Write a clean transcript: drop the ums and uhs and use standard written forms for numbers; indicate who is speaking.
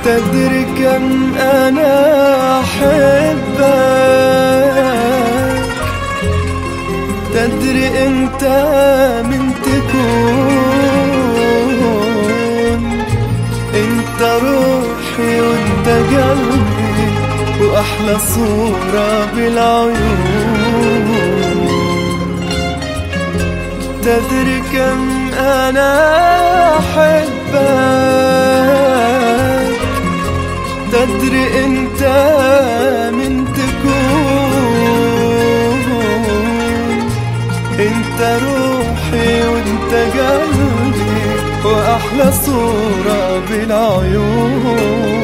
Speaker 1: تدري كم أنا أحبك، تدري أنت من تكون، أنت روحي وأنت قلبي وأحلى صورة بالعيون. تدري كم أنا أحبك، تدري أنت من تكون، أنت روحي وأنت قلبي وأحلى صورة بالعيون.